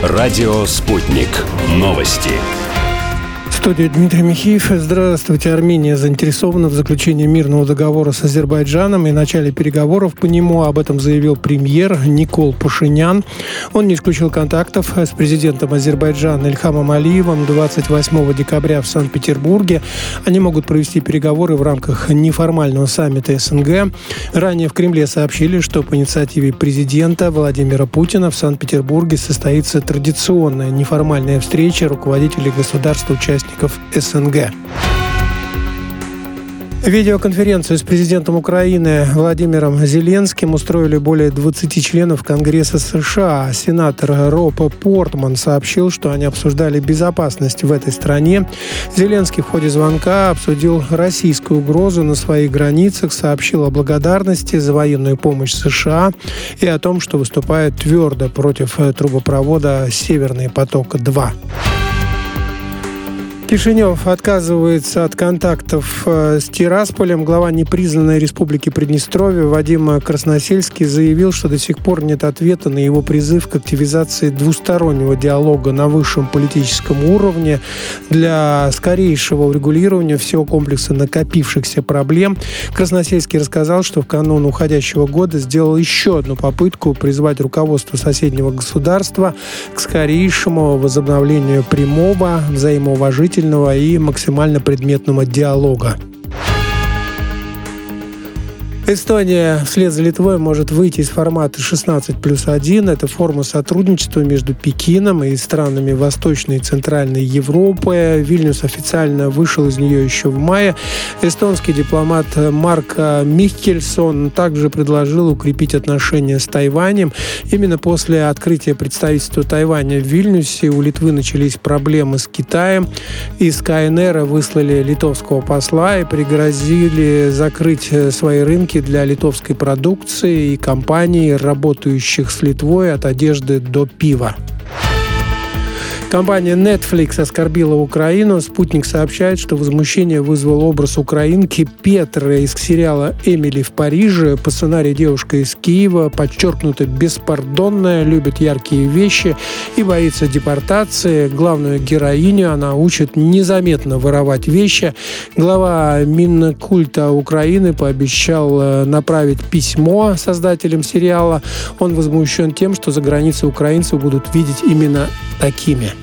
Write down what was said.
Радио «Спутник». Новости. В студии Дмитрий Михеев. Здравствуйте. Армения заинтересована в заключении мирного договора с Азербайджаном и начале переговоров по нему. Об этом заявил премьер Никол Пашинян. Он не исключил контактов с президентом Азербайджана Ильхамом Алиевым 28 декабря в Санкт-Петербурге. Они могут провести переговоры в рамках неформального саммита СНГ. Ранее в Кремле сообщили, что по инициативе президента Владимира Путина в Санкт-Петербурге состоится традиционная неформальная встреча руководителей государств-участников СНГ. Видеоконференцию с президентом Украины Владимиром Зеленским устроили более 20 членов Конгресса США. Сенатор Роб Портман сообщил, что они обсуждали безопасность в этой стране. Зеленский в ходе звонка обсудил российскую угрозу на своих границах, сообщил о благодарности за военную помощь США и о том, что выступает твердо против трубопровода «Северный поток-2». Кишинев отказывается от контактов с Тирасполем. Глава непризнанной республики Приднестровье Вадим Красносельский заявил, что до сих пор нет ответа на его призыв к активизации двустороннего диалога на высшем политическом уровне для скорейшего урегулирования всего комплекса накопившихся проблем. Красносельский рассказал, что в канун уходящего года сделал еще одну попытку призвать руководство соседнего государства к скорейшему возобновлению прямого, взаимоуважительного и максимально предметного диалога. Эстония вслед за Литвой может выйти из формата 16+1. Это форма сотрудничества между Пекином и странами Восточной и Центральной Европы. Вильнюс официально вышел из нее еще в мае. Эстонский дипломат Марк Михкельсон также предложил укрепить отношения с Тайванем. Именно после открытия представительства Тайваня в Вильнюсе у Литвы начались проблемы с Китаем. Из КНР выслали литовского посла и пригрозили закрыть свои рынки для литовской продукции и компаний, работающих с Литвой от одежды до пива. Компания Netflix оскорбила Украину. «Спутник» сообщает, что возмущение вызвал образ украинки Петры из сериала «Эмили в Париже». По сценарию девушка из Киева подчеркнуто беспардонная, любит яркие вещи и боится депортации. Главную героиню она учит незаметно воровать вещи. Глава Минкульта Украины пообещал направить письмо создателям сериала. Он возмущен тем, что за границей украинцев будут видеть именно такими.